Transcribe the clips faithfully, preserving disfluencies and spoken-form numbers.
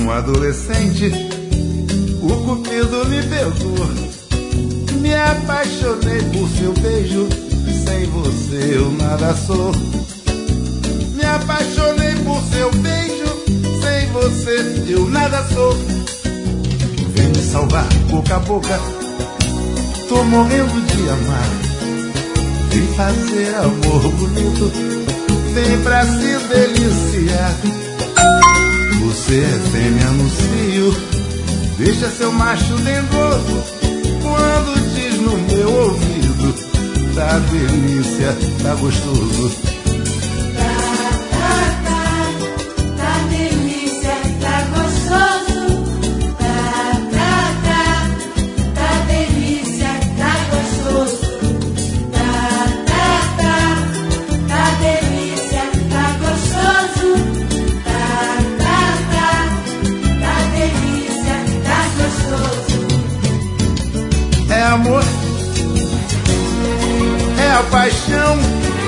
um adolescente, o cupido me pegou. Me apaixonei por seu beijo, sem você eu nada sou. Me apaixonei por seu beijo, sem você eu nada sou. Vem me salvar boca a boca, tô morrendo de amar. Vem fazer amor bonito, vem pra se deliciar. Você é fêmea no cio, deixa seu macho dengoso. Quando diz no meu ouvido, tá delícia, tá gostoso. Amor é a paixão,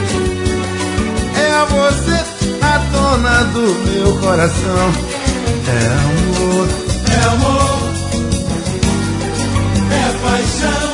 é você a dona do meu coração. É amor, é amor, é paixão,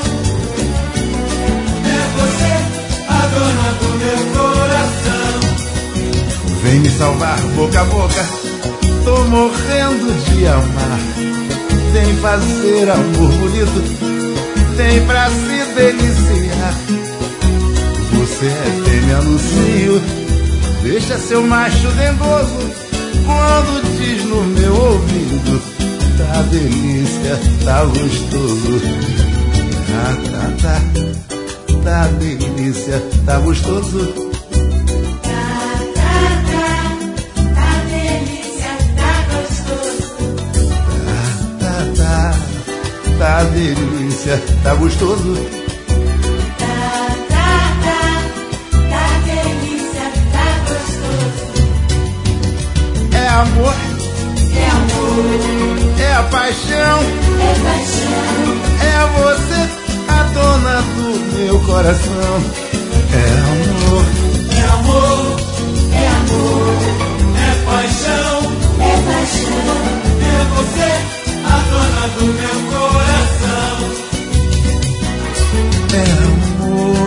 é você a dona do meu coração. Vem me salvar boca a boca, tô morrendo de amar. Vem fazer amor bonito, vem pra se deliciar. Você é fêmea no cio, deixa seu macho dengoso. Quando diz no meu ouvido, tá delícia, tá gostoso. Ah, tá, tá, tá delícia, tá gostoso. Tá, tá, tá, tá delícia, tá gostoso. Tá, tá, tá, tá delícia, tá gostoso. Tá, tá, tá, tá delícia, tá gostoso. É amor, é amor, é a paixão, é paixão, é você a dona do meu coração. É amor, é amor, é amor, é paixão, é paixão, é você a dona do meu coração. é amor,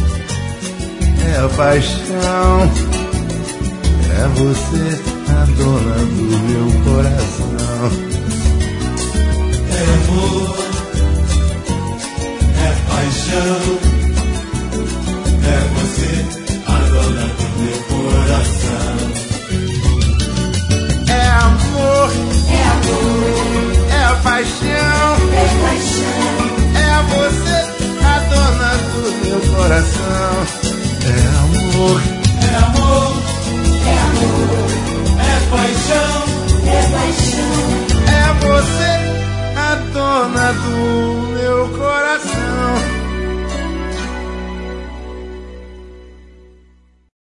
é a paixão, é você a dona do meu coração. É amor.